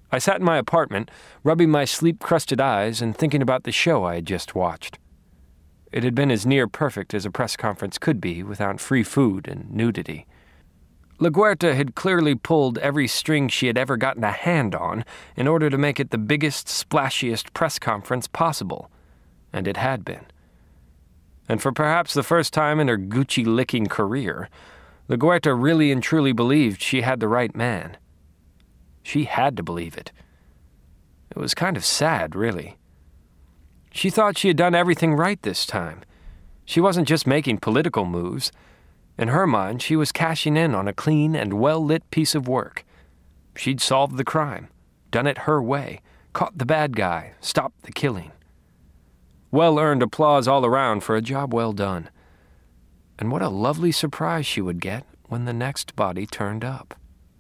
I sat in my apartment, rubbing my sleep-crusted eyes and thinking about the show I had just watched. It had been as near perfect as a press conference could be without free food and nudity. LaGuerta had clearly pulled every string she had ever gotten a hand on in order to make it the biggest, splashiest press conference possible, and it had been. And for perhaps the first time in her Gucci-licking career, LaGuerta really and truly believed she had the right man. She had to believe it. It was kind of sad, really. She thought she had done everything right this time. She wasn't just making political moves. In her mind, she was cashing in on a clean and well-lit piece of work. She'd solved the crime, done it her way, caught the bad guy, stopped the killing. Well-earned applause all around for a job well done. And what a lovely surprise she would get when the next body turned up.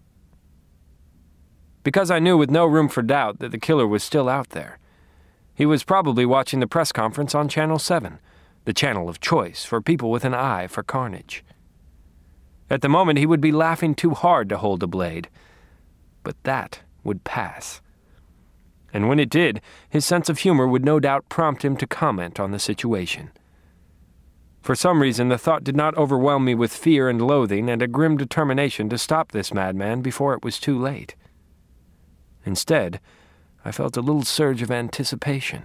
Because I knew with no room for doubt that the killer was still out there. He was probably watching the press conference on Channel 7, the channel of choice for people with an eye for carnage. At the moment, he would be laughing too hard to hold a blade. But that would pass. And when it did, his sense of humor would no doubt prompt him to comment on the situation. For some reason, the thought did not overwhelm me with fear and loathing and a grim determination to stop this madman before it was too late. Instead, I felt a little surge of anticipation.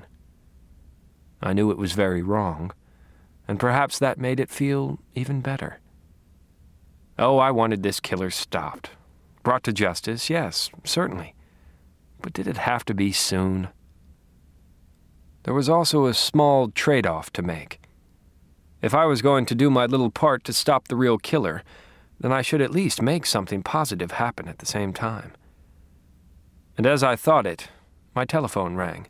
I knew it was very wrong, and perhaps that made it feel even better. Oh, I wanted this killer stopped. Brought to justice, yes, certainly. But did it have to be soon? There was also a small trade-off to make. If I was going to do my little part to stop the real killer, then I should at least make something positive happen at the same time. And as I thought it, my telephone rang.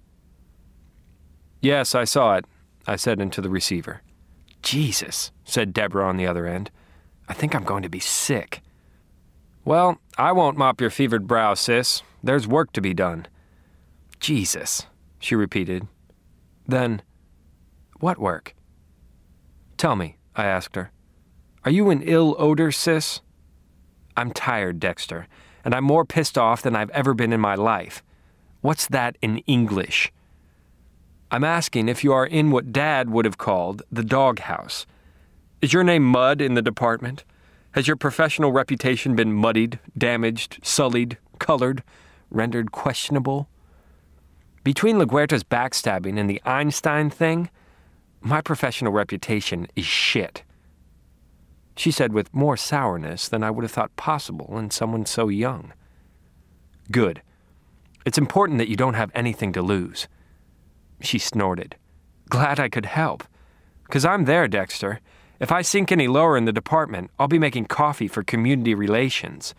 "Yes, I saw it," I said into the receiver. "Jesus," said Deborah on the other end. "I think I'm going to be sick." "Well, I won't mop your fevered brow, sis. There's work to be done." "Jesus," she repeated. Then, "What work?" "Tell me," I asked her. "Are you in ill odor, sis?" "I'm tired, Dexter, and I'm more pissed off than I've ever been in my life. What's that in English?" "I'm asking if you are in what Dad would have called the doghouse. Is your name Mud in the department? Has your professional reputation been muddied, damaged, sullied, colored, rendered questionable? Between LaGuerta's backstabbing and the Einstein thing, my professional reputation is shit," she said with more sourness than I would have thought possible in someone so young. "Good. It's important that you don't have anything to lose." She snorted. "Glad I could help. 'Cause I'm there, Dexter. If I sink any lower in the department, I'll be making coffee for community relations.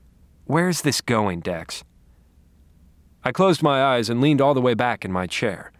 Where's this going, Dex?" I closed my eyes and leaned all the way back in my chair.